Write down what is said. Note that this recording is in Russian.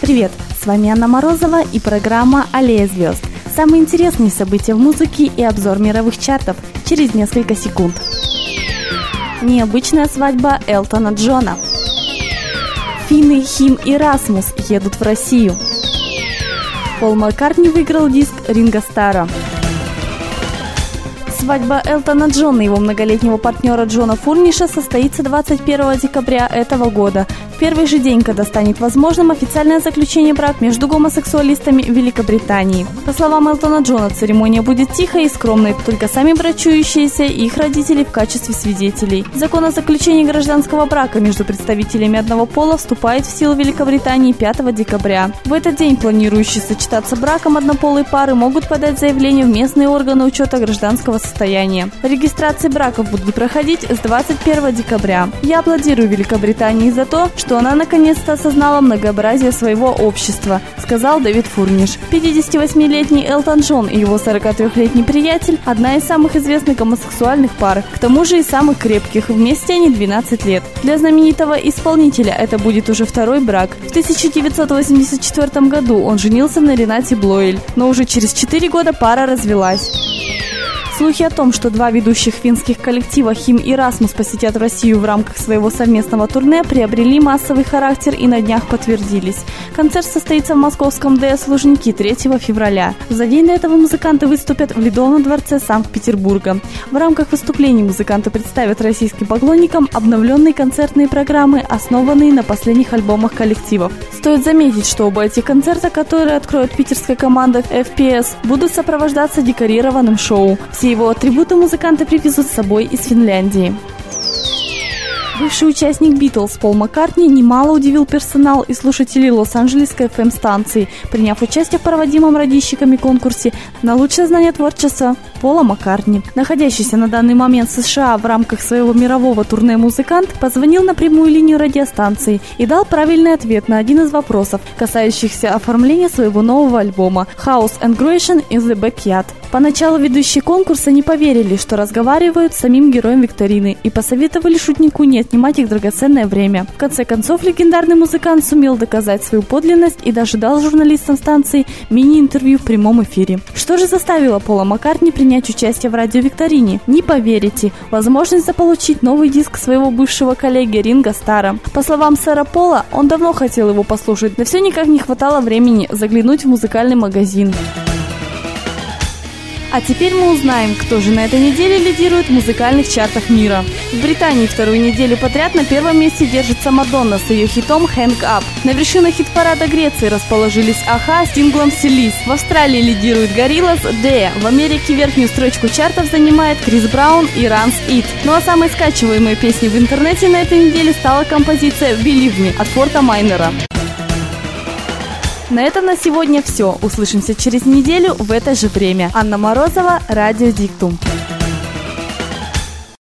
Привет, с вами Анна Морозова и программа «Аллея звезд». Самые интересные события в музыке и обзор мировых чартов через несколько секунд. Необычная свадьба Элтона Джона. Финны Хим и Расмус едут в Россию. Пол Маккартни выиграл диск Ринго Стара. Свадьба Элтона Джона и его многолетнего партнера Джона Фурниша состоится 21 декабря этого года. В первый же день, когда станет возможным официальное заключение брака между гомосексуалистами в Великобритании. По словам Элтона Джона, церемония будет тихой и скромной, только сами брачующиеся и их родители в качестве свидетелей. Закон о заключении гражданского брака между представителями одного пола вступает в силу в Великобритании 5 декабря. В этот день планирующие сочетаться браком однополые пары могут подать заявление в местные органы учета гражданского состояния. Регистрации браков будут проходить с 21 декабря. Я аплодирую Великобритании за то, что она наконец-то осознала многообразие своего общества, сказал Дэвид Фурниш. 58-летний Элтон Джон и его 43-летний приятель – одна из самых известных гомосексуальных пар, к тому же и самых крепких, вместе они 12 лет. Для знаменитого исполнителя это будет уже второй брак. В 1984 году он женился на Ренате Блоэль, но уже через 4 года пара развелась. Слухи о том, что два ведущих финских коллектива Хим и Расмус посетят Россию в рамках своего совместного турне, приобрели массовый характер и на днях подтвердились. Концерт состоится в московском ДС Лужники 3 февраля. За день до этого музыканты выступят в Ледовом дворце Санкт-Петербурга. В рамках выступлений музыканты представят российским поклонникам обновленные концертные программы, основанные на последних альбомах коллективов. Стоит заметить, что оба этих концерта, которые откроет питерская команда FPS, будут сопровождаться декорированным шоу. Все его атрибуты музыканты привезут с собой из Финляндии. Бывший участник Битлз Пол Маккартни немало удивил персонал и слушателей Лос-Анджелесской FM-станции, приняв участие в проводимом радищиками конкурсе на лучшее знание творчества Пола Маккартни. Находящийся на данный момент в США в рамках своего мирового турне музыкант позвонил на прямую линию радиостанции и дал правильный ответ на один из вопросов, касающихся оформления своего нового альбома «House and Gresham in the Backyard». Поначалу ведущие конкурса не поверили, что разговаривают с самим героем викторины, и посоветовали шутнику не отнимать их драгоценное время. В конце концов, легендарный музыкант сумел доказать свою подлинность и даже дал журналистам станции мини-интервью в прямом эфире. Что же заставило Пола Маккартни принять участие в радиовикторине? Не поверите, возможность заполучить новый диск своего бывшего коллеги Ринго Стара. По словам сэра Пола, он давно хотел его послушать, но все никак не хватало времени заглянуть в музыкальный магазин. А теперь мы узнаем, кто же на этой неделе лидирует в музыкальных чартах мира. В Британии вторую неделю подряд на первом месте держится Мадонна с ее хитом «Hang Up». На вершинах хит-парада Греции расположились Аха с синглом «Селис». В Австралии лидирует Gorillaz «Dea». В Америке верхнюю строчку чартов занимает Крис Браун и Runs It. Ну а самой скачиваемой песней в интернете на этой неделе стала композиция «Believe Me» от Форта Майнера. На этом на сегодня все. Услышимся через неделю в это же время. Анна Морозова, Радио Диктум.